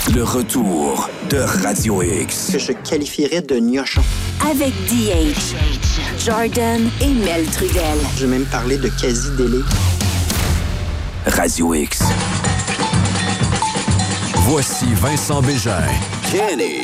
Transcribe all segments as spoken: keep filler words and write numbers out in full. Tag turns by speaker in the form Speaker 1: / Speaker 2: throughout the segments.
Speaker 1: Le retour de Radio X.
Speaker 2: Que je qualifierais de gnochon.
Speaker 3: Avec D H, Jordan et Mel Trudel.
Speaker 2: Je vais même parler de quasi-délai.
Speaker 1: Radio X. Voici Vincent Bégin. Kenny.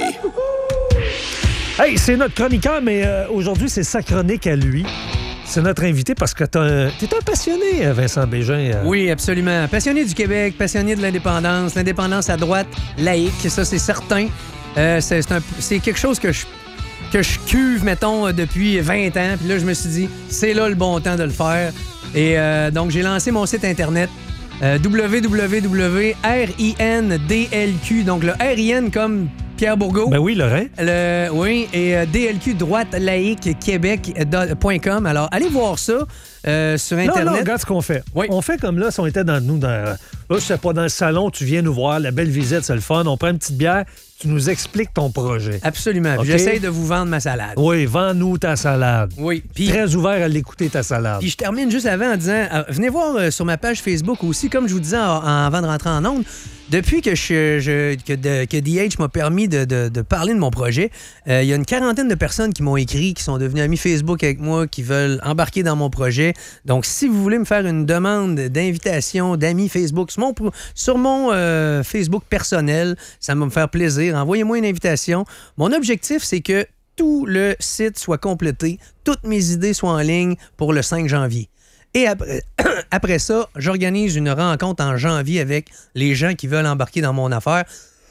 Speaker 4: Hey, c'est notre chroniqueur, mais euh, aujourd'hui, c'est sa chronique à lui. C'est notre invité parce que t'es un, t'es un passionné, Vincent Bégin. Euh.
Speaker 5: Oui, absolument. Passionné du Québec, passionné de l'indépendance, l'indépendance à droite, laïque, ça, c'est certain. Euh, c'est, c'est, un, c'est quelque chose que je, que je cuve, mettons, depuis vingt ans. Puis là, je me suis dit, c'est là le bon temps de le faire. Et euh, donc, j'ai lancé mon site Internet. Euh, w w w point r i n d l q, donc le R I N comme Pierre Bourgault.
Speaker 4: Ben oui, Lorrain.
Speaker 5: Le, oui, et euh, D L Q droite laïque québec point com. Alors, allez voir ça euh, sur Internet.
Speaker 4: Non, non, regarde ce qu'on fait.
Speaker 5: Oui.
Speaker 4: On fait comme là, si on était dans nous, dans, là, je sais pas, dans le salon, tu viens nous voir, la belle visite, c'est le fun, on prend une petite bière, tu nous expliques ton projet.
Speaker 5: Absolument.
Speaker 4: Okay.
Speaker 5: J'essaie de vous vendre ma salade.
Speaker 4: Oui, vends-nous ta salade.
Speaker 5: Oui. Puis,
Speaker 4: très ouvert à l'écouter, ta salade.
Speaker 5: Puis je termine juste avant en disant, euh, venez voir euh, sur ma page Facebook aussi, comme je vous disais en, en, avant de rentrer en ondes, depuis que, je, je, que, de, que D H m'a permis de, de, de parler de mon projet, euh, il y a une quarantaine de personnes qui m'ont écrit, qui sont devenues amis Facebook avec moi, qui veulent embarquer dans mon projet. Donc, si vous voulez me faire une demande d'invitation d'amis Facebook sur mon, sur mon euh, Facebook personnel, ça va me faire plaisir. Envoyez-moi une invitation. Mon objectif, c'est que tout le site soit complété, toutes mes idées soient en ligne pour le cinq janvier. Et après, après ça, j'organise une rencontre en janvier avec les gens qui veulent embarquer dans mon affaire.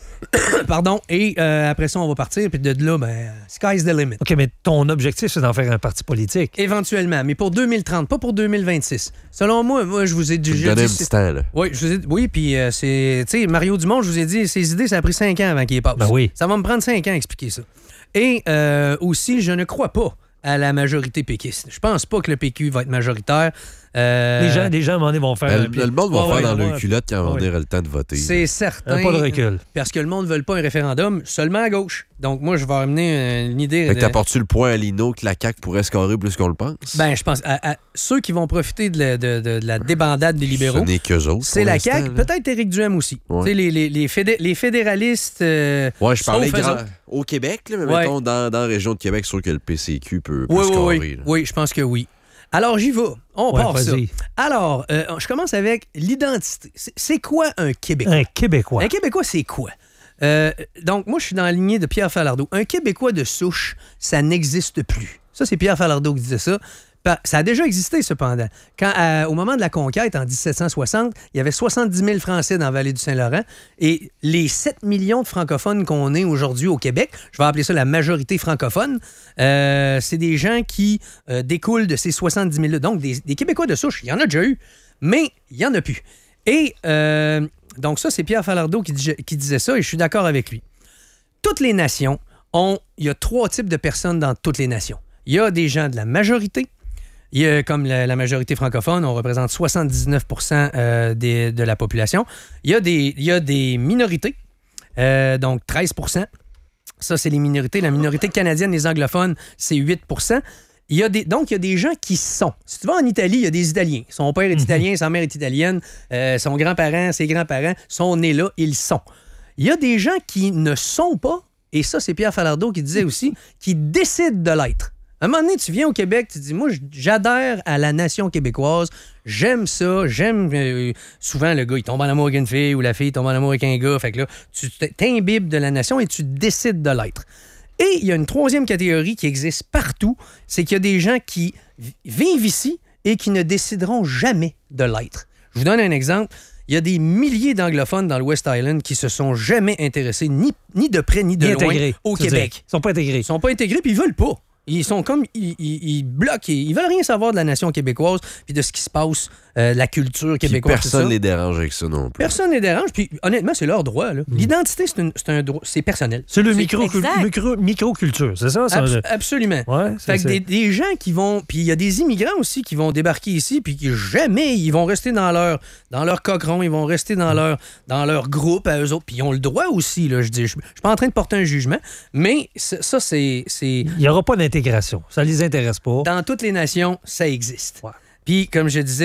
Speaker 5: Pardon. Et euh, après ça, on va partir. Puis de là, ben, sky's the limit.
Speaker 4: OK, mais ton objectif, c'est d'en faire un parti politique.
Speaker 5: Éventuellement, mais pour deux mille trente, pas pour deux mille vingt-six. Selon moi, moi je vous ai dit...
Speaker 6: Tu me donnais un petit temps, là.
Speaker 5: Oui, je vous ai, oui, puis euh, c'est... Tu sais, Mario Dumont, je vous ai dit, ses idées, ça a pris cinq ans avant qu'il les passe.
Speaker 4: Ben oui.
Speaker 5: Ça va me prendre cinq ans à expliquer ça. Et euh, aussi, je ne crois pas à la majorité péquiste. Je pense pas que le P Q va être majoritaire. Euh...
Speaker 4: Les gens, les gens, à un moment donné, vont faire...
Speaker 6: Ben, le, le monde va
Speaker 5: ouais,
Speaker 6: faire
Speaker 5: ouais,
Speaker 6: dans
Speaker 4: ouais,
Speaker 6: le culotte quand on
Speaker 4: ouais.
Speaker 6: aura le temps de voter.
Speaker 5: C'est certain.
Speaker 4: Un pas de recul.
Speaker 5: Parce que le monde ne veut pas un référendum seulement à gauche. Donc, moi, je vais amener une idée...
Speaker 6: Fait que
Speaker 5: de...
Speaker 6: t'apportes-tu le point à Lino que la C A Q pourrait scorer plus qu'on le pense?
Speaker 5: Ben, je pense... À, à ceux qui vont profiter de la, de, de, de la débandade des libéraux...
Speaker 6: Ce n'est qu'eux autres.
Speaker 5: C'est la C A Q. Peut-être Éric Duhem aussi.
Speaker 6: Ouais.
Speaker 5: Tu sais, les, les, les, fédé- les fédéralistes... Euh,
Speaker 6: ouais, je parlais grand...
Speaker 5: autres.
Speaker 6: au Québec, là, mais
Speaker 5: ouais.
Speaker 6: mettons, dans, dans la région de Québec, sûr que le P C Q peut, peut
Speaker 5: oui,
Speaker 6: scorer.
Speaker 5: Oui,
Speaker 6: là.
Speaker 5: oui, je pense que oui. Alors, j'y vais. On
Speaker 4: ouais,
Speaker 5: part
Speaker 4: vas-y.
Speaker 5: ça. Alors, euh, je commence avec l'identité. C'est, c'est quoi un Québécois?
Speaker 4: Un Québécois.
Speaker 5: Un Québécois, c'est quoi? Euh, donc, moi, je suis dans la lignée de Pierre Falardeau. Un Québécois de souche, ça n'existe plus. Ça, c'est Pierre Falardeau qui disait ça. Ça a déjà existé, cependant. Quand, à, au moment de la conquête, en dix-sept cent soixante, il y avait soixante-dix mille Français dans la vallée du Saint-Laurent. Et les sept millions de francophones qu'on est aujourd'hui au Québec, je vais appeler ça la majorité francophone, euh, c'est des gens qui euh, découlent de ces soixante-dix mille-là. Donc, des, des Québécois de souche, il y en a déjà eu, mais il n'y en a plus. Et euh, donc, ça, c'est Pierre Falardeau qui, qui disait ça, et je suis d'accord avec lui. Toutes les nations ont... Il y a trois types de personnes dans toutes les nations. Il y a des gens de la majorité. Il y a, comme la, la majorité francophone, on représente soixante-dix-neuf pour cent euh, des, de la population. Il y a des, il y a des minorités, euh, donc treize pour cent. Ça, c'est les minorités. La minorité canadienne, les anglophones, c'est huit pour cent. Il y a des, donc, il y a des gens qui sont. Si tu vas en Italie, il y a des Italiens. Son père est italien, sa mère est italienne, euh, son grand-parent, ses grands-parents sont nés là, ils sont. Il y a des gens qui ne sont pas, et ça, c'est Pierre Falardeau qui disait aussi, qui décident de l'être. À un moment donné, tu viens au Québec, tu te dis, moi, j'adhère à la nation québécoise, j'aime ça, j'aime... Euh, souvent, le gars, il tombe en amour avec une fille ou la fille tombe en amour avec un gars. Fait que là, tu t'imbibes de la nation et tu décides de l'être. Et il y a une troisième catégorie qui existe partout, c'est qu'il y a des gens qui vivent ici et qui ne décideront jamais de l'être. Je vous donne un exemple. Il y a des milliers d'anglophones dans le West Island qui se sont jamais intéressés, ni, ni de près ni de
Speaker 4: ni
Speaker 5: loin,
Speaker 4: intégrés,
Speaker 5: au Québec.
Speaker 4: Dire. Ils sont pas intégrés.
Speaker 5: Ils sont pas intégrés puis ils veulent pas. Ils sont comme... Ils, ils, ils bloquent. Ils veulent rien savoir de la nation québécoise puis de ce qui se passe, euh, la culture québécoise.
Speaker 6: Puis personne ne les dérange avec ça non plus.
Speaker 5: Personne ne les dérange. Puis honnêtement, c'est leur droit. Là. Mm. L'identité, c'est, une, c'est un droit. C'est personnel.
Speaker 4: C'est le micro, micro, micro-culture, c'est ça? ça
Speaker 5: Abs- absolument.
Speaker 4: Ouais, c'est,
Speaker 5: fait que
Speaker 4: c'est...
Speaker 5: Des, des gens qui vont... Puis il y a des immigrants aussi qui vont débarquer ici puis qui jamais, ils vont rester dans leur, dans leur cochon, ils vont rester dans, mm. leur, dans leur groupe à eux autres. Puis ils ont le droit aussi. Là, je dis, je suis pas en train de porter un jugement, mais ça, c'est... c'est...
Speaker 4: Il n'y aura pas d'intégration. Ça les intéresse pas.
Speaker 5: Dans toutes les nations, ça existe.
Speaker 4: Ouais.
Speaker 5: Puis, comme je disais,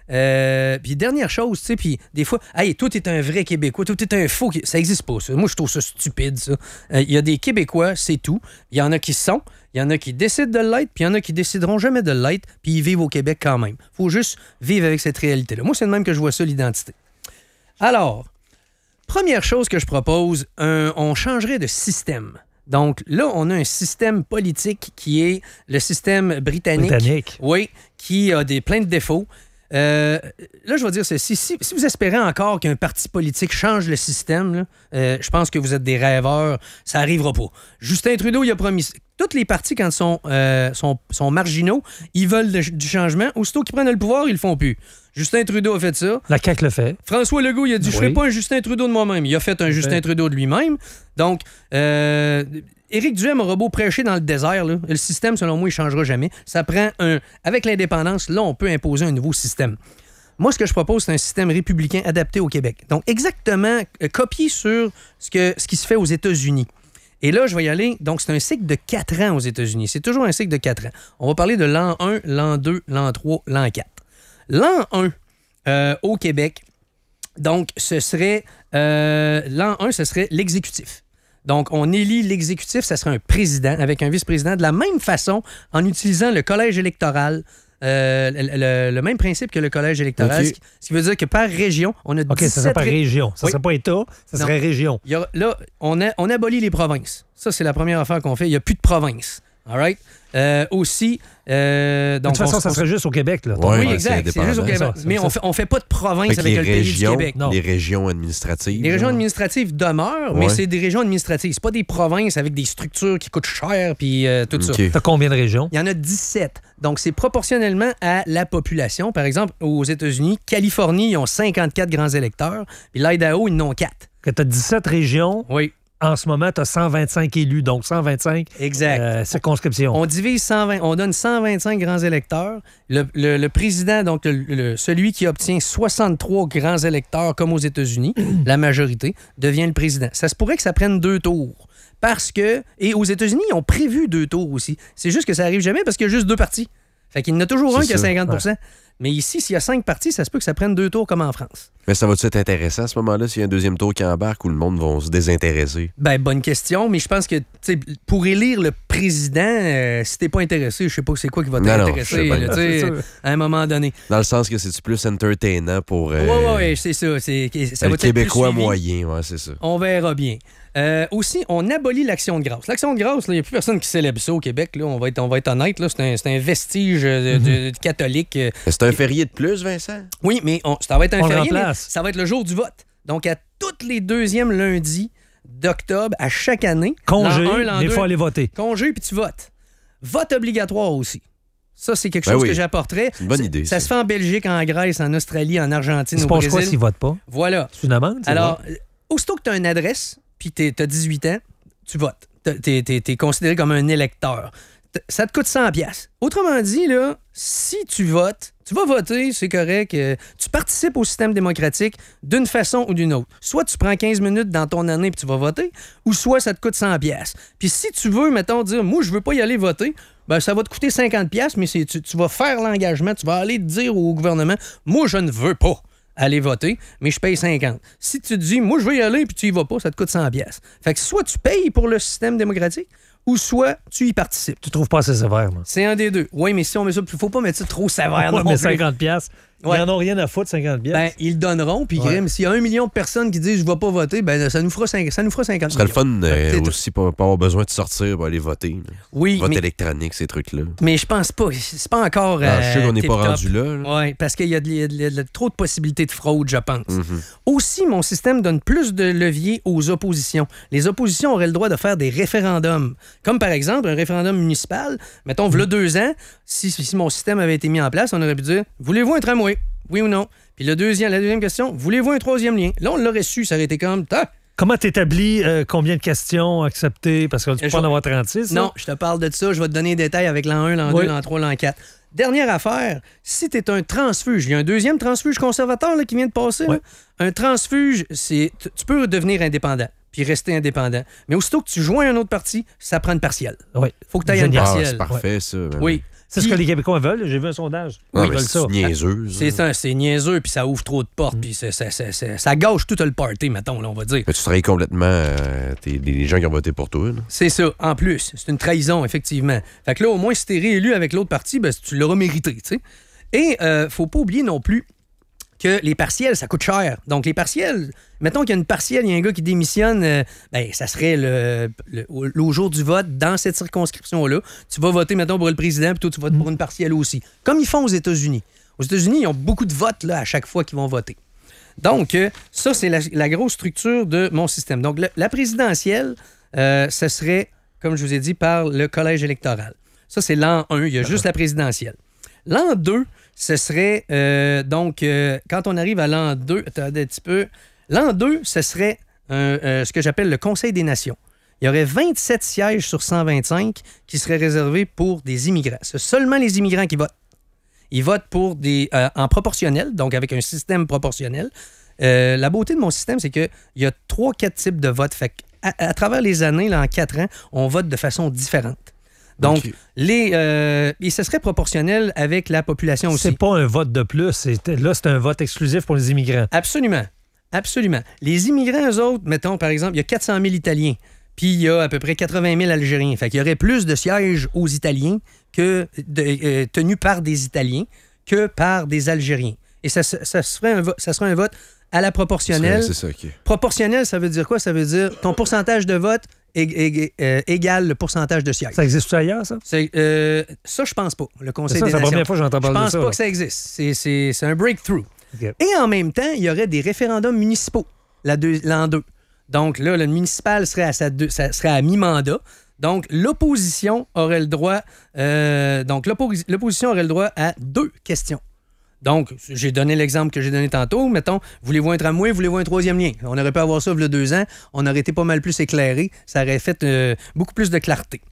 Speaker 5: Euh, puis dernière chose, tu sais, puis des fois, hey, toi, t'es un vrai Québécois, toi, t'es un faux. Ça existe pas, ça. Moi, je trouve ça stupide, ça. Il euh, y a des Québécois, c'est tout. Il y en a qui sont, il y en a qui décident de l'être, puis il y en a qui décideront jamais de l'être, puis ils vivent au Québec quand même. Faut juste vivre avec cette réalité-là. Moi, c'est de même que je vois ça, l'identité. Alors, première chose que je propose, un, on changerait de système. Donc là, on a un système politique qui est le système britannique.
Speaker 4: Britannique.
Speaker 5: Oui, qui a des, plein de défauts. Euh, là, je vais dire ceci. Si, si vous espérez encore qu'un parti politique change le système, là, euh, je pense que vous êtes des rêveurs. Ça n'arrivera pas. Justin Trudeau, il a promis... Toutes les partis, quand ils sont, euh, sont, sont marginaux, ils veulent de, du changement. Aussitôt qu'ils prennent le pouvoir, ils le font plus. Justin Trudeau a fait ça.
Speaker 4: La C A Q le fait.
Speaker 5: François Legault, il a dit,
Speaker 4: oui.
Speaker 5: je ne ferai pas un Justin Trudeau de moi-même. Il a fait un
Speaker 4: okay.
Speaker 5: Justin Trudeau de lui-même. Donc, euh, Éric Duhaime aura beau prêcher dans le désert, là, le système, selon moi, il ne changera jamais. Ça prend un... Avec l'indépendance, là, on peut imposer un nouveau système. Moi, ce que je propose, c'est un système républicain adapté au Québec. Donc, exactement euh, copié sur ce, que, ce qui se fait aux États-Unis. Et là, je vais y aller. Donc, c'est un cycle de quatre ans aux États-Unis. C'est toujours un cycle de quatre ans. On va parler de l'an un, l'an deux, l'an trois, l'an quatre. L'an un, euh, au Québec, donc, ce serait... Euh, l'an un, ce serait l'exécutif. Donc, on élit l'exécutif, ça serait un président avec un vice-président de la même façon en utilisant le collège électoral. Euh, le, le, le même principe que le collège électoral,
Speaker 6: okay.
Speaker 5: ce qui veut dire que par région, on a
Speaker 4: OK,
Speaker 5: dix-sept...
Speaker 4: ça serait par région. Ça ne
Speaker 5: oui.
Speaker 4: serait pas État, ça
Speaker 5: non.
Speaker 4: serait région.
Speaker 5: Il y a, là, on, a, on abolit les provinces. Ça, c'est la première affaire qu'on fait. Il n'y a plus de provinces. All right? Euh, aussi... Euh, donc
Speaker 4: de toute façon,
Speaker 5: on,
Speaker 4: ça serait juste au Québec. Là,
Speaker 6: ouais,
Speaker 5: oui,
Speaker 6: ouais,
Speaker 5: exact. C'est, c'est juste au Québec.
Speaker 4: Ça,
Speaker 5: mais
Speaker 4: ça,
Speaker 5: on ne fait, on fait pas de province avec le pays du Québec.
Speaker 6: Non. Les régions administratives.
Speaker 5: Les régions
Speaker 6: genre.
Speaker 5: administratives demeurent,
Speaker 6: ouais.
Speaker 5: mais c'est des régions administratives. C'est pas des provinces avec des structures qui coûtent cher puis euh, tout
Speaker 6: okay.
Speaker 5: ça.
Speaker 4: T'as combien de régions?
Speaker 5: Il y en a dix-sept. Donc, c'est proportionnellement à la population. Par exemple, aux États-Unis, Californie, ils ont cinquante-quatre grands électeurs, puis l'Idaho, ils en ont quatre.
Speaker 4: Que tu as dix-sept régions.
Speaker 5: Oui.
Speaker 4: En ce moment, tu as cent vingt-cinq élus, donc cent vingt-cinq
Speaker 5: exact.
Speaker 4: Euh, circonscriptions.
Speaker 5: On divise cent vingt, on donne cent vingt-cinq grands électeurs. Le, le, le président, donc le, le, celui qui obtient soixante-trois grands électeurs, comme aux États-Unis, la majorité, devient le président. Ça se pourrait que ça prenne deux tours. Parce que, et aux États-Unis, ils ont prévu deux tours aussi. C'est juste que ça n'arrive jamais parce qu'il y a juste deux partis. Fait qu'il y en a toujours
Speaker 6: C'est
Speaker 5: un qui a
Speaker 6: ça.
Speaker 5: cinquante pour cent.
Speaker 4: Ouais.
Speaker 5: Mais ici, s'il y a cinq partis, ça se peut que ça prenne deux tours comme en France.
Speaker 6: Mais ça va-tu être intéressant à ce moment-là s'il y a un deuxième tour qui embarque ou le monde va se désintéresser?
Speaker 5: Ben, bonne question, mais je pense que, tu sais, pour élire le président, euh, si t'es pas intéressé, je sais pas c'est quoi qui va
Speaker 6: Non, non,
Speaker 5: t'intéresser,
Speaker 6: je sais
Speaker 5: là,
Speaker 6: bien.
Speaker 5: tu sais,
Speaker 4: C'est sûr.
Speaker 5: à un moment donné.
Speaker 6: Dans le sens que c'est plus entertainant pour euh,
Speaker 5: Oui, oui, oui, c'est ça. C'est, ça
Speaker 6: le
Speaker 5: va être plus
Speaker 6: Québécois
Speaker 5: suivi.
Speaker 6: moyen, ouais, c'est ça.
Speaker 5: On verra bien. Euh, aussi, on abolit l'Action de grâce. L'Action de grâce, il n'y a plus personne qui célèbre ça au Québec. Là, on, va être, on va être honnête. Là, c'est, un, c'est un vestige de, de, de catholique.
Speaker 6: Mais c'est un férié de plus, Vincent?
Speaker 5: Oui, mais on, ça va être un
Speaker 4: On le
Speaker 5: férié, mais
Speaker 4: remplace.
Speaker 5: ça va être le jour du vote. Donc, à tous les deuxièmes lundis d'octobre, à chaque année,
Speaker 4: Congé,
Speaker 5: l'an un, l'an
Speaker 4: mais il
Speaker 5: deux,
Speaker 4: faut aller voter.
Speaker 5: congé, puis tu votes. Vote obligatoire aussi. Ça, c'est quelque
Speaker 6: Ben
Speaker 5: chose
Speaker 6: oui.
Speaker 5: que j'apporterais.
Speaker 6: C'est une bonne
Speaker 5: Ça-
Speaker 6: idée,
Speaker 5: Ça,
Speaker 6: ça.
Speaker 5: se fait en Belgique, en Grèce, en Australie, en Argentine,
Speaker 4: Il se
Speaker 5: au
Speaker 4: passe
Speaker 5: Brésil.
Speaker 4: quoi s'ils ne votent pas?
Speaker 5: Voilà.
Speaker 4: C'est une amende? c'est
Speaker 5: Alors,
Speaker 4: vrai?
Speaker 5: euh, aussitôt que tu as une adresse, puis tu as dix-huit ans, tu votes. Tu es considéré comme un électeur. T- Ça te coûte cent piastres. Autrement dit, là, si tu votes, tu vas voter, c'est correct. euh, tu participes au système démocratique d'une façon ou d'une autre. Soit tu prends quinze minutes dans ton année puis tu vas voter, ou soit ça te coûte cent piastres. Puis si tu veux, mettons, dire, moi, je veux pas y aller voter, ben ça va te coûter cinquante piastres, mais c'est, tu, tu vas faire l'engagement, tu vas aller dire au gouvernement, moi, je ne veux pas aller voter, mais je paye cinquante. Si tu te dis, moi, je veux y aller, puis tu y vas pas, ça te coûte cent piastres. Fait que soit tu payes pour le système démocratique, ou soit tu y participes.
Speaker 4: Tu trouves pas assez sévère, moi.
Speaker 5: C'est un des deux. Oui, mais si on met ça, il faut pas mettre ça trop sévère
Speaker 4: Ouais,
Speaker 5: non
Speaker 4: mais
Speaker 5: plus.
Speaker 4: cinquante piastres,
Speaker 5: Ouais.
Speaker 4: ils n'en ont rien à foutre, cinquante piastres.
Speaker 5: Ben, ils le donneront, puis
Speaker 4: Ouais.
Speaker 5: Grim, s'il y a un million de personnes qui disent je ne vais pas voter, ben ça nous fera, cinq, ça nous fera cinquante
Speaker 6: Ce serait le
Speaker 5: millions.
Speaker 6: fun euh,
Speaker 5: C'est tout.
Speaker 6: aussi pas, pas avoir besoin de sortir pour aller voter. là.
Speaker 5: Oui,
Speaker 6: Vote
Speaker 5: mais,
Speaker 6: électronique, ces trucs-là.
Speaker 5: mais je pense pas. C'est pas encore.
Speaker 6: Ah, je sais
Speaker 5: euh,
Speaker 6: qu'on n'est pas
Speaker 5: tip-top.
Speaker 6: rendu là. là.
Speaker 5: Oui, parce qu'il y a, de- il y a de- il y a de- trop de possibilités de fraude, je pense.
Speaker 6: Mhm.
Speaker 5: Aussi, mon système donne plus de levier aux oppositions. Les oppositions auraient le droit de faire des référendums. Comme par exemple un référendum municipal. Mettons, v'là deux ans, si, si mon système avait été mis en place, on aurait pu dire voulez-vous un tramway? Oui ou non? Puis le deuxième, la deuxième question, voulez-vous un troisième lien? Là, on l'aurait su, ça aurait été comme tac.
Speaker 4: Comment tu établis combien de questions acceptées? Parce que tu peux
Speaker 5: Je-
Speaker 4: pas en avoir trente-six.
Speaker 5: Non, je te parle de ça. Je vais te donner des détails avec l'an un, l'an
Speaker 4: Oui.
Speaker 5: deux, l'an trois, l'an quatre. Dernière affaire, si tu es un transfuge, il y a un deuxième transfuge conservateur là, qui vient de passer. là.
Speaker 4: Ouais.
Speaker 5: Un transfuge, c'est tu- tu peux devenir indépendant puis rester indépendant. Mais aussitôt que tu joins un autre parti, ça prend une partielle.
Speaker 4: Oui.
Speaker 5: Faut que tu ailles une
Speaker 4: Génial.
Speaker 6: Ah,
Speaker 5: partielle.
Speaker 6: c'est parfait, ça. man.
Speaker 5: Oui.
Speaker 4: C'est ce que les Québécois veulent. J'ai vu un sondage.
Speaker 6: Ah,
Speaker 4: Ils
Speaker 6: mais
Speaker 4: veulent
Speaker 6: c'est
Speaker 4: ça.
Speaker 6: niaiseux. ça.
Speaker 5: C'est ça, c'est niaiseux, puis ça ouvre trop de portes, puis c'est- c'est- c'est- c'est- ça gâche tout le party, mettons, là, on va dire.
Speaker 6: Mais tu travailles complètement euh, t'es- les gens qui ont voté pour toi. là.
Speaker 5: C'est ça, en plus. C'est une trahison, effectivement. Fait que là, au moins, si t'es réélu avec l'autre parti, ben, tu l'auras mérité, tu sais. Et euh, faut pas oublier non plus que les partiels, ça coûte cher. Donc, les partiels, mettons qu'il y a une partielle, il y a un gars qui démissionne, euh, ben, ça serait le, le- au, au jour du vote, dans cette circonscription-là. Tu vas voter, mettons, pour le président, puis toi, tu votes pour une partielle aussi. Comme ils font aux États-Unis. Aux États-Unis, ils ont beaucoup de votes là, à chaque fois qu'ils vont voter. Donc, euh, ça, c'est la, la grosse structure de mon système. Donc, le- la présidentielle, euh, ce serait, comme je vous ai dit, par le collège électoral. Ça, c'est l'an un, il y a juste la présidentielle. L'an deux, ce serait, euh, donc, euh, quand on arrive à l'an deux, attendez un petit peu, l'an deux, ce serait un, euh, ce que j'appelle le Conseil des Nations. Il y aurait vingt-sept sièges sur cent vingt-cinq qui seraient réservés pour des immigrants. C'est seulement les immigrants qui votent. Ils votent pour des, euh, en proportionnel, donc avec un système proportionnel. Euh, la beauté de mon système, c'est qu'il y a trois, quatre types de votes. Fait qu'à, à travers les années, là, en quatre ans, on vote de façon différente. Donc,
Speaker 6: Ok.
Speaker 5: les, euh, et ce serait proportionnel avec la population aussi.
Speaker 4: C'est pas un vote de plus. c'est- Là, c'est un vote exclusif pour les immigrants.
Speaker 5: Absolument. Absolument. Les immigrants, eux autres, mettons, par exemple, il y a quatre cent mille Italiens, puis il y a à peu près quatre-vingt mille Algériens. Fait qu'il y aurait plus de sièges aux Italiens que de, euh, tenus par des Italiens que par des Algériens. Et ça, se- ça, serait un vo- ça serait un vote à la proportionnelle.
Speaker 6: C'est ça, OK.
Speaker 5: Proportionnel, ça veut dire quoi? Ça veut dire ton pourcentage de vote ég- ég- euh, égale le pourcentage de sièges.
Speaker 4: Ça existe ailleurs, ça?
Speaker 5: C'est, euh, ça, je pense pas. Le
Speaker 4: C'est
Speaker 5: Conseil
Speaker 4: ça,
Speaker 5: des
Speaker 4: c'est la
Speaker 5: Nations.
Speaker 4: première fois que j'entends
Speaker 5: Je
Speaker 4: parler de
Speaker 5: pense
Speaker 4: ça.
Speaker 5: pas
Speaker 4: là.
Speaker 5: que ça existe. C'est, c'est- c'est un breakthrough.
Speaker 4: OK.
Speaker 5: Et en même temps, il y aurait des référendums municipaux la deux- l'an deux. Donc là, le municipal serait à, sa deux- ça serait à mi-mandat. Donc l'opposition aurait le droit, euh, donc l'oppo- l'opposition aurait le droit à deux questions. Donc, j'ai donné l'exemple que j'ai donné tantôt. Mettons, voulez-vous un tramway, voulez-vous un troisième lien? On aurait pu avoir ça il y a deux ans. On aurait été pas mal plus éclairé. Ça aurait fait euh, beaucoup plus de clarté.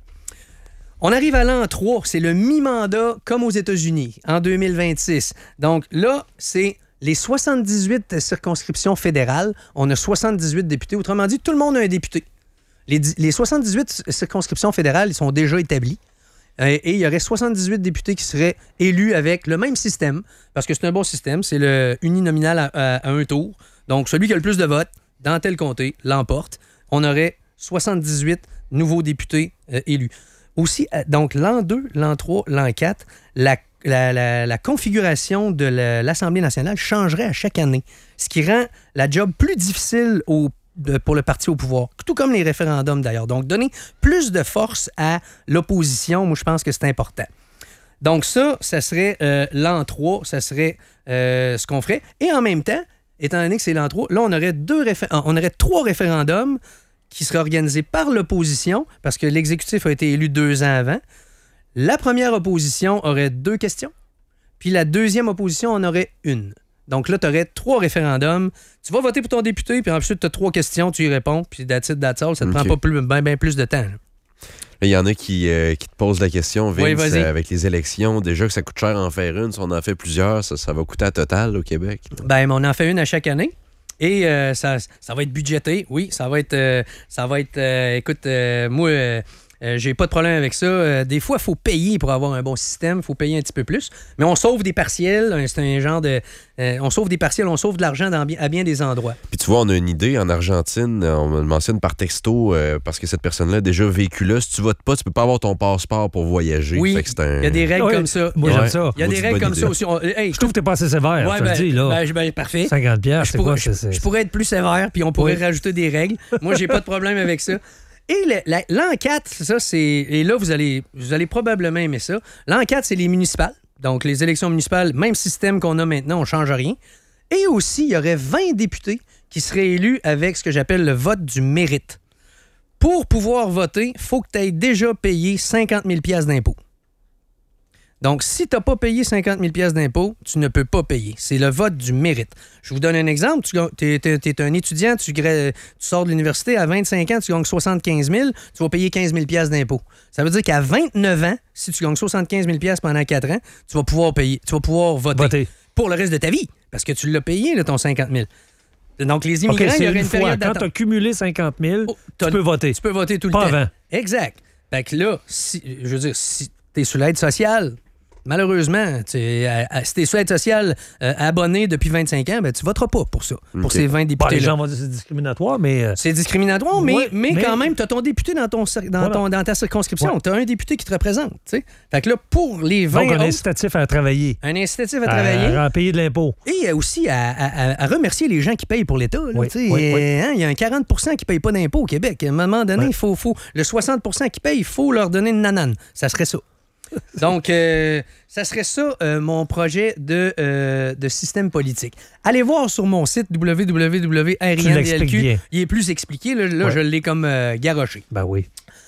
Speaker 5: On arrive à l'an trois, c'est le mi-mandat comme aux États-Unis, en deux mille vingt-six. Donc là, c'est les soixante-dix-huit circonscriptions fédérales. On a soixante-dix-huit députés. Autrement dit, tout le monde a un député. Les, di- les soixante-dix-huit circonscriptions fédérales, ils sont déjà établies. Euh, Et il y aurait soixante-dix-huit députés qui seraient élus avec le même système, parce que c'est un bon système, c'est le uninominal à, à- à un tour. Donc, celui qui a le plus de votes dans tel comté l'emporte. On aurait soixante-dix-huit nouveaux députés euh, élus. Aussi, euh, donc, l'an deux, l'an trois, l'an quatre, la, la- la- la configuration de la- l'Assemblée nationale changerait à chaque année, ce qui rend la job plus difficile au de- pour le parti au pouvoir, tout comme les référendums d'ailleurs. Donc, donner plus de force à l'opposition, moi, je pense que c'est important. Donc, ça, ça serait euh, l'an trois, ça serait euh, ce qu'on ferait. Et en même temps, étant donné que c'est l'an trois, là, on aurait, deux réfé- on aurait trois référendums qui seraient organisés par l'opposition, parce que l'exécutif a été élu deux ans avant. La première opposition aurait deux questions, puis la deuxième opposition en aurait une. Donc là, tu aurais trois référendums. Tu vas voter pour ton député, puis ensuite, tu as trois questions, tu y réponds, puis that's it, that's all. Ça te
Speaker 6: OK.
Speaker 5: prend pas plus, ben, ben plus de temps. là.
Speaker 6: Là, il y en a qui, euh, qui te posent la question, Vince,
Speaker 5: Oui, vas-y.
Speaker 6: euh, avec les élections. Déjà que ça coûte cher en faire une, si on en fait plusieurs, ça, ça va coûter à total au Québec.
Speaker 5: Ben, on en fait une à chaque année. Et euh, ça, ça va être budgété, oui. Ça va être. euh, ça va être. euh, écoute, euh, moi, euh, euh, j'ai pas de problème avec ça. Euh, des fois, il faut payer pour avoir un bon système. Il faut payer un petit peu plus. Mais on sauve des partiels. hein, C'est un genre de. euh, on sauve des partiels, on sauve de l'argent dans bien- à bien des endroits.
Speaker 6: Puis tu vois, on a une idée en Argentine, on me le mentionne par texto, euh, parce que cette personne-là a déjà vécu là. Si tu votes pas, tu peux pas avoir ton passeport pour voyager.
Speaker 5: Oui,
Speaker 6: Fait que c'est un...
Speaker 5: il y a des règles
Speaker 4: Oui,
Speaker 5: comme ça.
Speaker 4: moi,
Speaker 5: Il y a-
Speaker 4: j'aime ça.
Speaker 5: Il y a des
Speaker 6: Maudite
Speaker 5: règles
Speaker 6: bonne
Speaker 5: comme
Speaker 6: idée.
Speaker 5: ça aussi. On- hey,
Speaker 4: Je trouve que t'es pas assez sévère,
Speaker 5: Ouais,
Speaker 4: je te
Speaker 5: ben,
Speaker 4: le dis, là.
Speaker 5: ben, je- ben, parfait.
Speaker 4: cinquante piastres,
Speaker 5: Je
Speaker 4: c'est
Speaker 5: pourrais,
Speaker 4: quoi?
Speaker 5: je,
Speaker 4: c'est- c'est-
Speaker 5: je pourrais être plus sévère, puis on pourrait
Speaker 4: Oui.
Speaker 5: rajouter des règles. Moi, j'ai pas de problème avec ça. Et le- la- l'an quatre, c'est ça, c'est. Et là, vous allez, vous allez probablement aimer ça. L'an quatre, c'est les municipales. Donc, les élections municipales, même système qu'on a maintenant, on ne change rien. Et aussi, il y aurait vingt députés qui seraient élus avec ce que j'appelle le vote du mérite. Pour pouvoir voter, il faut que tu aies déjà payé cinquante mille piastres d'impôts. Donc, si tu n'as pas payé cinquante mille piastres d'impôts, tu ne peux pas payer. C'est le vote du mérite. Je vous donne un exemple. Tu es un étudiant, tu, gra- tu sors de l'université, à vingt-cinq ans, tu gagnes soixante-quinze mille, tu vas payer quinze mille piastres d'impôts. Ça veut dire qu'à vingt-neuf ans, si tu gagnes soixante-quinze mille piastres pendant quatre ans, tu vas pouvoir payer, tu vas pouvoir voter,
Speaker 4: Voter.
Speaker 5: pour le reste de ta vie, parce que tu l'as payé, là, ton cinquante mille. Donc, les
Speaker 4: OK,
Speaker 5: immigrants, il
Speaker 4: c'est
Speaker 5: y aurait
Speaker 4: une
Speaker 5: une
Speaker 4: fois.
Speaker 5: période
Speaker 4: Quand tu as
Speaker 5: d'attente.
Speaker 4: cumulé cinquante mille,
Speaker 5: Oh,
Speaker 4: tu
Speaker 5: t'as-
Speaker 4: peux voter.
Speaker 5: Tu peux voter tout le
Speaker 4: Pas
Speaker 5: temps.
Speaker 4: avant.
Speaker 5: Exact. Fait que là, si, je veux dire, si tu es sous l'aide sociale, malheureusement, tu sais, à- à- si t'es sur l'aide sociale euh, abonné depuis vingt-cinq ans, ben, tu voteras pas pour ça, pour
Speaker 6: OK.
Speaker 5: ces vingt
Speaker 4: Bon,
Speaker 5: députés-là.
Speaker 4: les gens vont dire que c'est discriminatoire, mais... euh,
Speaker 5: C'est discriminatoire, mais,
Speaker 4: Ouais,
Speaker 5: mais,
Speaker 4: mais-
Speaker 5: quand même, tu as ton député dans, ton, cir- dans,
Speaker 4: Voilà.
Speaker 5: ton- dans ta circonscription.
Speaker 4: Ouais.
Speaker 5: Tu as un député qui te représente. Tu sais. Fait que là, pour les vingt
Speaker 4: donc, un
Speaker 5: autres,
Speaker 4: incitatif à travailler.
Speaker 5: un incitatif à travailler
Speaker 4: À, à payer de l'impôt.
Speaker 5: et aussi à, à- à- à remercier les gens qui payent pour l'État. là,
Speaker 4: Oui,
Speaker 5: tu sais.
Speaker 4: oui, oui.
Speaker 5: Euh, hein, il y a un quarante pour cent qui ne payent pas d'impôt au Québec. À un moment donné,
Speaker 4: Ouais.
Speaker 5: il faut, faut, le soixante pour cent qui payent, il faut leur donner une nanane. Ça serait ça. Donc, euh, ça serait ça, euh, mon projet de, euh, de système politique. Allez voir sur mon site w w w point r i n d l
Speaker 4: l'expliques bien.
Speaker 5: q. Il est plus expliqué. Là, là
Speaker 4: Ouais.
Speaker 5: je l'ai comme euh, garoché.
Speaker 4: Ben oui.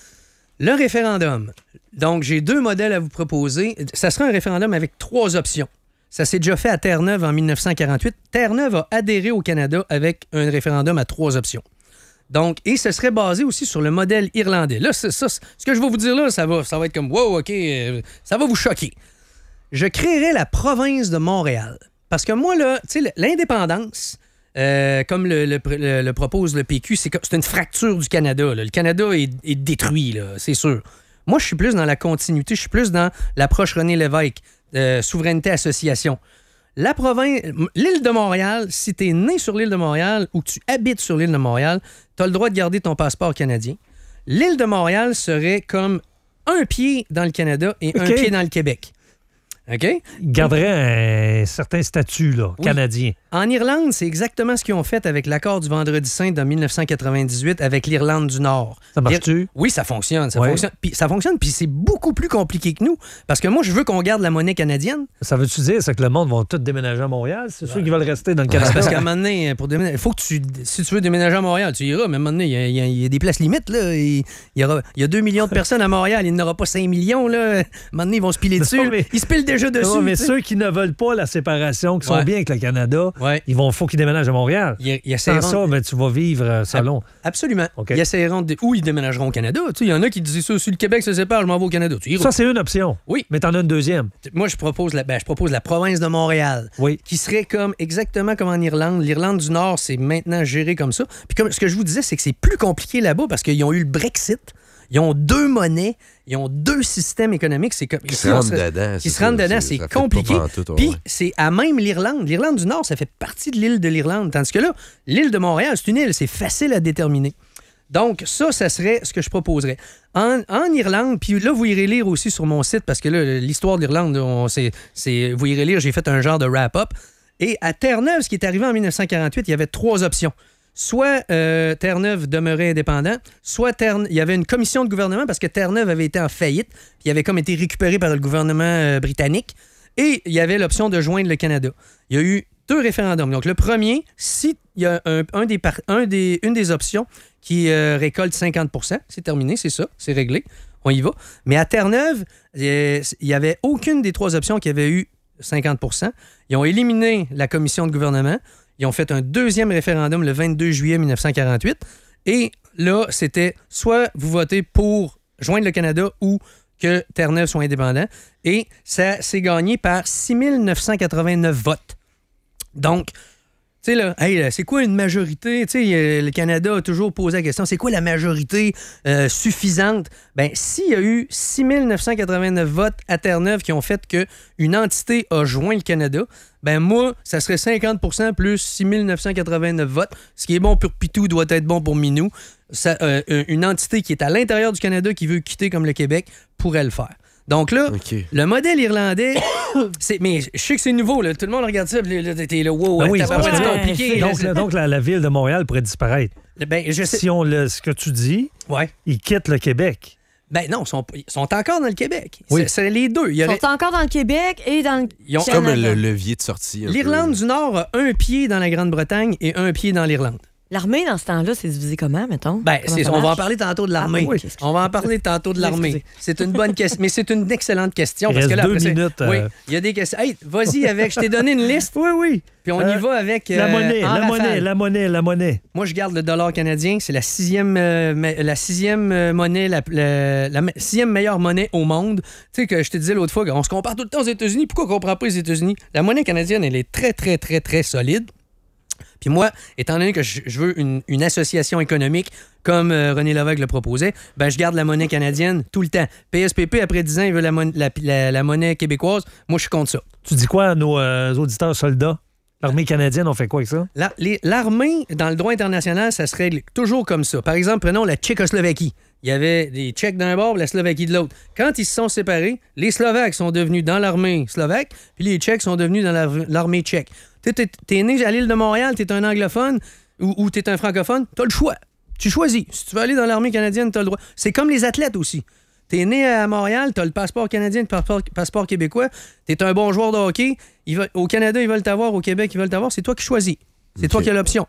Speaker 5: Le référendum. Donc, j'ai deux modèles à vous proposer. Ça sera un référendum avec trois options. Ça s'est déjà fait à Terre-Neuve en dix-neuf cent quarante-huit. Terre-Neuve a adhéré au Canada avec un référendum à trois options. Donc, et ce serait basé aussi sur le modèle irlandais. Là, c'est ça, ce que je vais vous dire là, ça va, ça va être comme, wow, OK, euh, ça va vous choquer. Je créerai la province de Montréal. Parce que moi, là, tu sais, l'indépendance, euh, comme le, le- le- le propose le P Q, c'est comme- c'est une fracture du Canada. là. Le Canada est, est détruit, là, c'est sûr. Moi, je suis plus dans la continuité, je suis plus dans l'approche René Lévesque, euh, souveraineté association. La province, l'île de Montréal, si tu es né sur l'île de Montréal ou que tu habites sur l'île de Montréal, tu as le droit de garder ton passeport canadien. L'île de Montréal serait comme un pied dans le Canada et un
Speaker 4: OK.
Speaker 5: pied dans le Québec. OK?
Speaker 4: Il garderait un certain statut là,
Speaker 5: Oui.
Speaker 4: canadien.
Speaker 5: En Irlande, c'est exactement ce qu'ils ont fait avec l'accord du Vendredi Saint de dix-neuf cent quatre-vingt-dix-huit avec l'Irlande du Nord.
Speaker 4: Ça marche-tu?
Speaker 5: Oui, ça fonctionne. Ça
Speaker 4: Ouais.
Speaker 5: fonctionne. Puis ça fonctionne, puis c'est beaucoup plus compliqué que nous. Parce que moi, je veux qu'on garde la monnaie canadienne.
Speaker 4: Ça veut-tu dire c'est que le monde va tout déménager à Montréal? C'est sûr qu'ils veulent rester dans le Canada.
Speaker 5: Parce qu'à un moment donné, pour déménager, il faut que tu. Si tu veux déménager à Montréal, tu iras, mais à un moment donné, il y a, il y a- il y a des places limites. Là. Il, il y aura, il y a deux millions de personnes à Montréal, il n'y en aura pas cinq millions. Là. À un moment donné, ils vont se piler dessus.
Speaker 4: Non, mais-
Speaker 5: Ils se pilent déjà dessus.
Speaker 4: Non, mais
Speaker 5: tu sais.
Speaker 4: ceux qui ne veulent pas la séparation, qui sont
Speaker 5: Ouais.
Speaker 4: bien avec le Canada,
Speaker 5: Ouais.
Speaker 4: il vont, faut qu'ils déménagent à Montréal.
Speaker 5: Il y a, il y a
Speaker 4: Sans
Speaker 5: ces
Speaker 4: ça, ben, tu vas vivre euh, selon.
Speaker 5: Absolument.
Speaker 4: OK.
Speaker 5: Ils essaieront de. Ou ils déménageront au Canada. Tu sais, il y en a qui disent ça, si le Québec se sépare, je m'en vais au Canada. Tu iras.
Speaker 4: Ça, c'est une option.
Speaker 5: Oui.
Speaker 4: Mais t'en as une deuxième.
Speaker 5: Moi, je propose, la, ben, je propose la province de Montréal.
Speaker 4: Oui.
Speaker 5: Qui serait comme exactement comme en Irlande. L'Irlande du Nord, c'est maintenant géré comme ça. Puis comme ce que je vous disais, c'est que c'est plus compliqué là-bas parce qu'ils ont eu le Brexit. Ils ont deux monnaies, ils ont deux systèmes économiques. C'est comme
Speaker 6: Qui
Speaker 5: ici,
Speaker 6: se
Speaker 5: on
Speaker 6: rentrent
Speaker 5: serait-
Speaker 6: dedans.
Speaker 5: qui
Speaker 6: c'est
Speaker 5: se rentrent
Speaker 6: ça,
Speaker 5: dedans,
Speaker 6: c'est-
Speaker 5: c'est
Speaker 6: ça fait
Speaker 5: compliqué.
Speaker 6: pas pantoute, ouais.
Speaker 5: Puis c'est à même l'Irlande. L'Irlande du Nord, ça fait partie de l'île de l'Irlande. Tandis que là, l'île de Montréal, c'est une île, c'est facile à déterminer. Donc, ça, ça serait ce que je proposerais. En, en Irlande, puis là, vous irez lire aussi sur mon site, parce que là, l'histoire de l'Irlande, on- c'est, c'est, vous irez lire, j'ai fait un genre de wrap-up. Et à Terre-Neuve, ce qui est arrivé en dix-neuf cent quarante-huit, il y avait trois options. Soit euh, Terre-Neuve demeurait indépendant, soit Terre- il y avait une commission de gouvernement parce que Terre-Neuve avait été en faillite, puis il avait comme été récupéré par le gouvernement euh, britannique, et il y avait l'option de joindre le Canada. Il y a eu deux référendums. Donc le premier, si il y a un, un des par- un des, une des options qui euh, récolte cinquante pour cent, c'est terminé, c'est ça, c'est réglé, on y va. Mais à Terre-Neuve, euh, il n'y avait aucune des trois options qui avait eu cinquante pour cent. Ils ont éliminé la commission de gouvernement. Ils ont fait un deuxième référendum le vingt-deux juillet dix-neuf cent quarante-huit. Et là, c'était soit vous votez pour joindre le Canada ou que Terre-Neuve soit indépendant. Et ça s'est gagné par six mille neuf cent quatre-vingt-neuf votes. Donc, tu sais, là, hey, là, c'est quoi une majorité? Tu sais, euh, le Canada a toujours posé la question, c'est quoi la majorité euh, suffisante? Bien, s'il y a eu six mille neuf cent quatre-vingt-neuf votes à Terre-Neuve qui ont fait qu'une entité a joint le Canada, ben moi, ça serait cinquante pour cent plus six mille neuf cent quatre-vingt-neuf votes. Ce qui est bon pour Pitou doit être bon pour Minou. Ça, euh, une entité qui est à l'intérieur du Canada qui veut quitter comme le Québec pourrait le faire. Donc là,
Speaker 6: OK.
Speaker 5: le modèle irlandais, c'est, mais je sais que c'est nouveau, là, tout le monde regarde ça, puis là, t'es là, wow,
Speaker 4: Ben oui,
Speaker 5: tabarouette,
Speaker 4: c'est
Speaker 5: c'est
Speaker 4: parce que-
Speaker 5: compliqué.
Speaker 4: Donc,
Speaker 5: là,
Speaker 4: la, donc la, la ville de Montréal pourrait disparaître.
Speaker 5: c'est- ben, je sais.
Speaker 4: Si on le, ce que tu dis,
Speaker 5: Ouais.
Speaker 4: ils quittent le Québec.
Speaker 5: Ben non, ils sont, ils sont encore dans le Québec.
Speaker 4: Oui.
Speaker 5: C'est, c'est les deux. Il y
Speaker 7: Ils
Speaker 5: aurait-
Speaker 7: sont encore dans le Québec et dans le
Speaker 5: Ils ont-
Speaker 6: Comme
Speaker 7: Canada.
Speaker 6: le levier de sortie. un
Speaker 5: L'Irlande
Speaker 6: peu.
Speaker 5: du Nord a un pied dans la Grande-Bretagne et un pied dans l'Irlande.
Speaker 7: L'armée, dans ce temps-là, c'est divisé comment, mettons?
Speaker 5: Ben,
Speaker 7: Comment
Speaker 5: c'est-
Speaker 7: ça
Speaker 5: on va en
Speaker 7: marche?
Speaker 5: parler tantôt de l'armée.
Speaker 7: Ah, oui, ok.
Speaker 5: On va en parler tantôt de l'armée.
Speaker 7: Excusez.
Speaker 5: C'est une bonne question, mais c'est une excellente question.
Speaker 4: Il
Speaker 5: parce
Speaker 4: reste
Speaker 5: que là,
Speaker 4: deux
Speaker 5: après, c'est-
Speaker 4: minutes,
Speaker 5: Oui,
Speaker 4: euh.
Speaker 5: il y a des questions. Hey, vas-y avec. Je t'ai donné une liste.
Speaker 4: Oui, oui.
Speaker 5: Puis on
Speaker 4: Euh,
Speaker 5: y va avec.
Speaker 4: La
Speaker 5: euh,
Speaker 4: monnaie,
Speaker 5: en
Speaker 4: la
Speaker 5: rafale.
Speaker 4: monnaie, la monnaie, la monnaie.
Speaker 5: Moi, je garde le dollar canadien. C'est la sixième, euh, me- la sixième euh, monnaie, la, la- la me- sixième meilleure monnaie au monde. Tu sais, que je te disais l'autre fois, on se compare tout le temps aux États-Unis. Pourquoi on ne comprend pas les États-Unis? La monnaie canadienne, elle est très, très, très, très solide. Puis moi, étant donné que je, je veux une, une association économique, comme euh, René Lévesque le proposait, ben je garde la monnaie canadienne tout le temps. P S P P, après dix ans, il veut la, mon- la, la, la monnaie québécoise. Moi, je suis contre ça.
Speaker 4: Tu dis quoi à nos euh, auditeurs soldats? L'armée canadienne, on fait quoi avec ça?
Speaker 5: La- les- L'armée, dans le droit international, ça se règle toujours comme ça. Par exemple, prenons la Tchécoslovaquie. Il y avait des Tchèques d'un bord et la Slovaquie de l'autre. Quand ils se sont séparés, les Slovaques sont devenus dans l'armée slovaque, puis les Tchèques sont devenus dans la- l'armée tchèque. Tu t'es, t'es né à l'île de Montréal, t'es un anglophone ou, ou t'es un francophone, t'as le choix. Tu choisis. Si tu veux aller dans l'armée canadienne, t'as le droit. C'est comme les athlètes aussi. T'es né à Montréal, t'as le passeport canadien, le passeport, passeport québécois, t'es un bon joueur de hockey. Ils veulent- au Canada, ils veulent t'avoir, au Québec, ils veulent t'avoir. C'est toi qui choisis. C'est
Speaker 6: Ok.
Speaker 5: toi qui as l'option.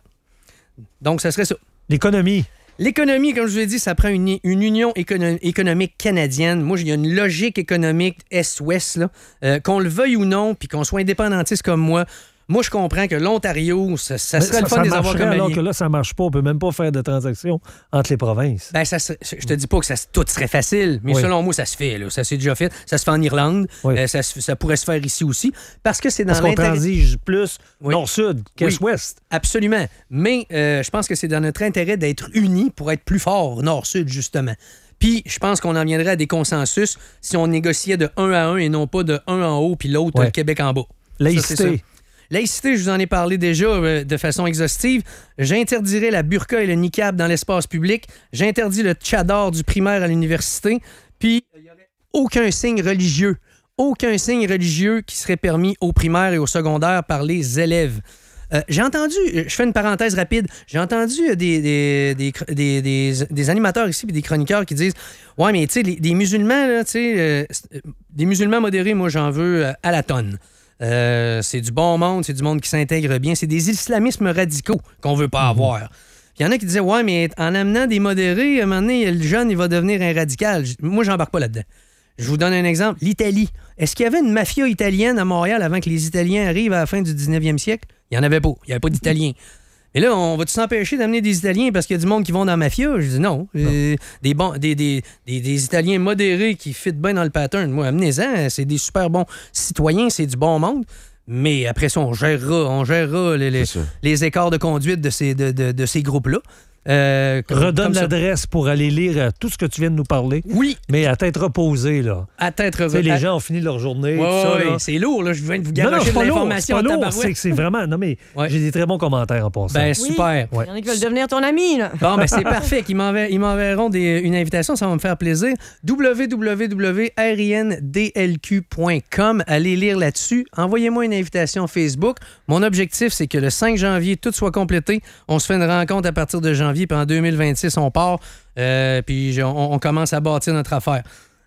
Speaker 5: Donc, ça serait ça.
Speaker 4: L'économie.
Speaker 5: L'économie, comme je vous ai dit, ça prend une, une union écono- économique canadienne. Moi, il y a une logique économique Est-Ouest, là, euh, qu'on le veuille ou non, puis qu'on soit indépendantiste comme moi. Moi, je comprends que l'Ontario, ça, ça
Speaker 4: Mais
Speaker 5: serait le fun de les avoir
Speaker 4: marcherait,
Speaker 5: comme
Speaker 4: alors
Speaker 5: alliés.
Speaker 4: que là, ça marche pas. On peut même pas faire de transactions entre les provinces.
Speaker 5: Ben, ça, serait- je te dis pas que ça, tout serait facile, mais
Speaker 4: Oui.
Speaker 5: selon moi, ça se fait. Là. Ça s'est déjà fait. Ça se fait en Irlande.
Speaker 4: Oui.
Speaker 5: Euh, ça, se- ça pourrait se faire ici aussi. Parce que c'est dans
Speaker 4: Parce qu'on
Speaker 5: l'intérêt...
Speaker 4: transige plus
Speaker 5: Oui.
Speaker 4: nord-sud qu'est-ouest.
Speaker 5: Absolument. Mais euh, je pense que c'est dans notre intérêt d'être unis pour être plus fort, nord-sud, justement. Puis, je pense qu'on en viendrait à des consensus si on négociait de un à un et non pas de un en haut puis l'autre,
Speaker 4: Ouais.
Speaker 5: le Québec en bas. Ça, c'est ça.
Speaker 4: Laïcité.
Speaker 5: Laïcité, je vous en ai parlé déjà euh, de façon exhaustive. J'interdirais la burqa et le niqab dans l'espace public. J'interdis le tchador du primaire à l'université. Puis, il n'y aurait aucun signe religieux. Aucun signe religieux qui serait permis au primaire et au secondaire par les élèves. Euh, j'ai entendu, je fais une parenthèse rapide, j'ai entendu des, des, des, des, des- des animateurs ici et des chroniqueurs qui disent « Ouais, mais tu sais, les- des musulmans, là, tu sais, euh, c'est- des musulmans modérés, moi, j'en veux euh, à la tonne. Euh, c'est du bon monde, c'est du monde qui s'intègre bien. C'est des islamismes radicaux qu'on veut pas avoir. Puis il y en a qui disaient « Ouais, mais en amenant des modérés, à un moment donné, le jeune, il va devenir un radical. » Moi, j'embarque pas là-dedans. Je vous donne un exemple. L'Italie. Est-ce qu'il y avait une mafia italienne à Montréal avant que les Italiens arrivent à la fin du dix-neuvième siècle? Il n'y en avait pas. Il n'y avait pas d'Italiens. Mais là, on va-tu s'empêcher d'amener des Italiens parce qu'il y a du monde qui vont dans la mafia? Je dis non. Euh, des, bons, des, des, des, des Italiens modérés qui fit bien dans le pattern. Moi, amenez-en. C'est des super bons citoyens. C'est du bon monde. Mais après ça, on gérera, on gérera les, les,
Speaker 6: C'est ça.
Speaker 5: les écarts de conduite de ces, de, de, de ces groupes-là. Euh, comme-
Speaker 4: Redonne
Speaker 5: comme ça.
Speaker 4: l'adresse pour aller lire euh, tout ce que tu viens de nous parler.
Speaker 5: Oui,
Speaker 4: Mais à tête reposée, là.
Speaker 5: à tête
Speaker 4: Tu sais, les
Speaker 5: à-
Speaker 4: gens ont fini leur journée.
Speaker 5: Ouais,
Speaker 4: tout ça,
Speaker 5: ouais,
Speaker 4: là.
Speaker 5: c'est lourd, là. Je viens de vous
Speaker 4: Non, non,
Speaker 5: garocher
Speaker 4: c'est
Speaker 5: de
Speaker 4: pas lourd. C'est
Speaker 5: l'information
Speaker 4: pas
Speaker 5: en
Speaker 4: lourd.
Speaker 5: tabarouette.
Speaker 4: C'est que c'est vraiment. Non, mais
Speaker 5: Ouais.
Speaker 4: j'ai des très bons commentaires en passant.
Speaker 5: Ben,
Speaker 7: Oui.
Speaker 5: super.
Speaker 7: Il y en a qui veulent devenir ton ami, là.
Speaker 5: Bon, ben c'est parfait. Ils, m'enver- ils m'enverront des- une invitation, ça va me faire plaisir. w w w point r i n d l q point com. Allez lire là-dessus. Envoyez-moi une invitation Facebook. Mon objectif, c'est que le cinq janvier, tout soit complété. On se fait une rencontre à partir de janvier, puis en deux mille vingt-six, on part. Euh, puis je- on, on commence à bâtir notre affaire.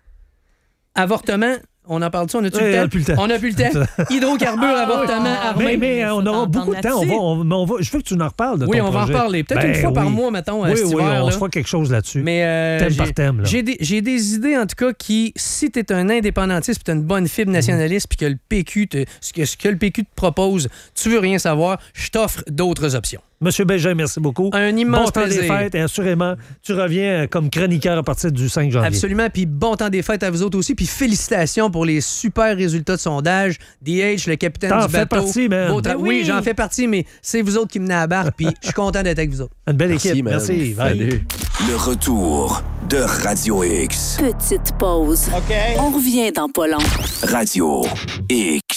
Speaker 5: Avortement, on en parle-tu? On a-tu
Speaker 4: Ouais,
Speaker 5: le
Speaker 4: on a
Speaker 5: temps?
Speaker 4: plus le temps.
Speaker 5: On a plus le temps. Hydrocarbures, avortement, armée.
Speaker 4: Mais, mais, euh, on aura
Speaker 7: s'entendre
Speaker 4: beaucoup de temps. On va,
Speaker 7: là-dessus.
Speaker 4: on- mais on va- je veux que tu nous reparles de
Speaker 5: Oui,
Speaker 4: ton
Speaker 5: on va en
Speaker 4: projet.
Speaker 5: reparler. Peut-être
Speaker 4: Ben
Speaker 5: une fois par
Speaker 4: oui.
Speaker 5: mois, mettons,
Speaker 4: Oui,
Speaker 5: cet
Speaker 4: oui,
Speaker 5: hiver,
Speaker 4: on
Speaker 5: là.
Speaker 4: se fera quelque chose là-dessus.
Speaker 5: Mais euh,
Speaker 4: Thème
Speaker 5: j'ai-
Speaker 4: par thème, là.
Speaker 5: j'ai des, j'ai des idées, en tout cas, qui, si tu es un indépendantiste puis tu as une bonne fibre nationaliste puis que le P Q te, ce, que, ce que le P Q te propose, tu veux rien savoir, je t'offre d'autres options.
Speaker 4: Monsieur Bégin, merci beaucoup.
Speaker 5: Un immense
Speaker 4: bon temps
Speaker 5: plaisir.
Speaker 4: des fêtes et assurément, tu reviens euh, comme chroniqueur à partir du cinq janvier.
Speaker 5: Absolument, puis bon temps des fêtes à vous autres aussi, puis félicitations pour les super résultats de sondage. D H, le capitaine
Speaker 4: T'en
Speaker 5: du
Speaker 4: fais
Speaker 5: bateau.
Speaker 4: partie, man.
Speaker 5: Beau tra-
Speaker 7: Ben
Speaker 5: oui,
Speaker 7: oui.
Speaker 5: j'en fais partie, mais c'est vous autres qui menez à la barre, puis je suis content d'être avec vous autres.
Speaker 4: Une belle
Speaker 6: Merci,
Speaker 4: équipe.
Speaker 6: man.
Speaker 4: Merci. Bye.
Speaker 6: Salut.
Speaker 1: Le retour de Radio X.
Speaker 3: Petite pause. On revient dans pas long.
Speaker 1: Radio X.